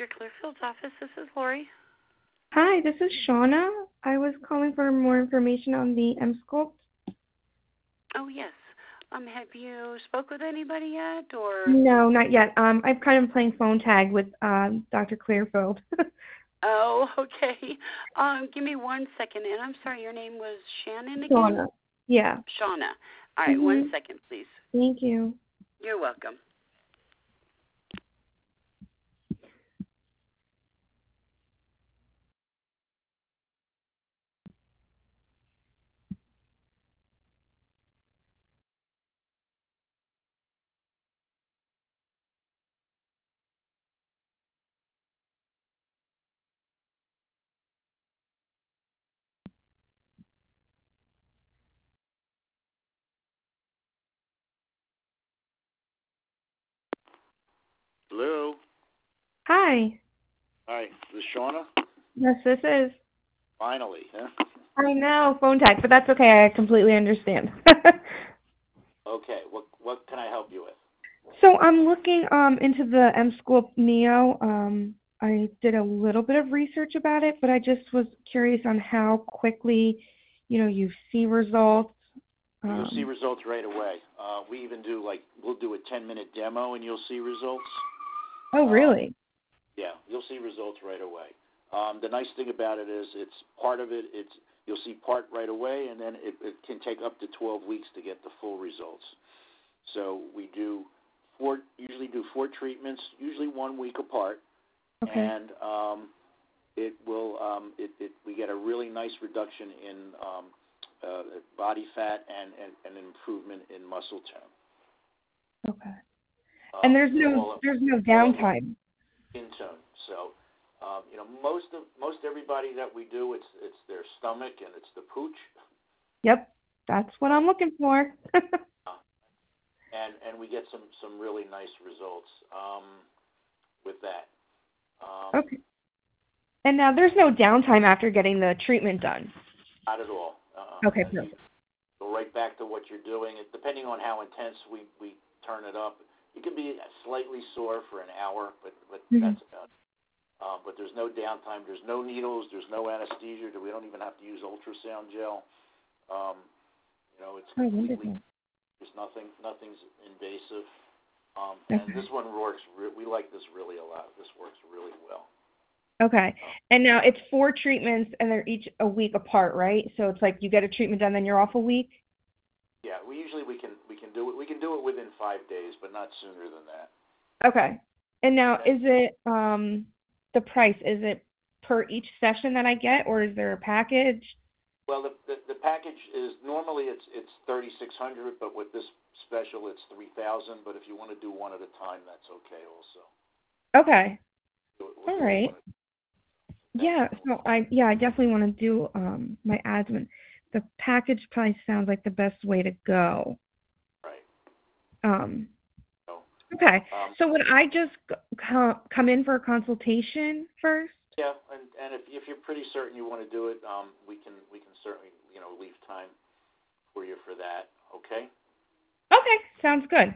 Dr. Clearfield's office. This is Lori. Hi, this is Shauna. I was calling for more information on the M-Sculpt. Oh, yes. Have you spoke with anybody yet, or? No, not yet. I've kind of playing phone tag with Dr. Clearfield. Oh, okay. Give me 1 second. And I'm sorry, your name was Shannon again? Shauna. Yeah. Shauna. All right, 1 second, please. Thank you. You're welcome. Hello. Hi. Hi. Is this Shauna? Yes, this is. Finally, huh? I know, phone tag, but that's okay. I completely understand. Okay. What can I help you with? So I'm looking into the M-Sculpt Neo. I did a little bit of research about it, but I just was curious on how quickly, you see results. You'll see results right away. We even we'll do a 10-minute demo and you'll see results. Oh, really? Yeah, you'll see results right away. The nice thing about it is you'll see part right away, and then it can take up to 12 weeks to get the full results. So we usually do 4 treatments, usually 1 week apart. Okay. And we get a really nice reduction in body fat and an improvement in muscle tone. Okay. And there's no downtime. Skin tone. So, most everybody that we do, it's their stomach and it's the pooch. Yep, that's what I'm looking for. And we get some really nice results with that. Okay. And now there's no downtime after getting the treatment done. Not at all. Okay, perfect. Go right back to what you're doing. Depending on how intense we turn it up, you can be slightly sore for an hour, but that's about it. But there's no downtime. There's no needles. There's no anesthesia. We don't even have to use ultrasound gel. It's completely. There's nothing's invasive. And this one works. We like this really a lot. This works really well. Okay. And now it's 4 treatments, and they're each a week apart, right? So it's like you get a treatment done, then you're off a week. Yeah, we can do it. We can do it within 5 days, but not sooner than that. Okay. And now, is it the price? Is it per each session that I get, or is there a package? Well, the package is normally it's $3,600, but with this special it's $3,000. But if you want to do one at a time, that's okay also. Okay. All right. Yeah. So I definitely want to do my ads. The package price sounds like the best way to go. Right. Okay. So would I just come in for a consultation first? Yeah, and if you're pretty certain you want to do it, we can certainly leave time for you for that. Okay. Okay. Sounds good.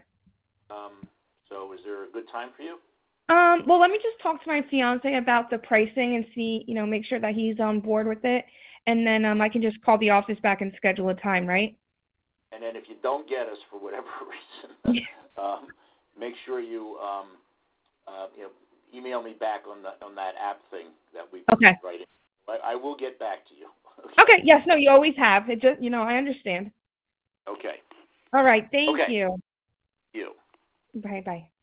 So is there a good time for you? Well, let me just talk to my fiance about the pricing and see, make sure that he's on board with it, and then I can just call the office back and schedule a time, right? And then if you don't get us for whatever reason, make sure you email me back on that app thing that we've been writing. I will get back to you. Okay. Yes. No. You always have. It just, I understand. Okay. All right. Thank you. You. Bye. Bye.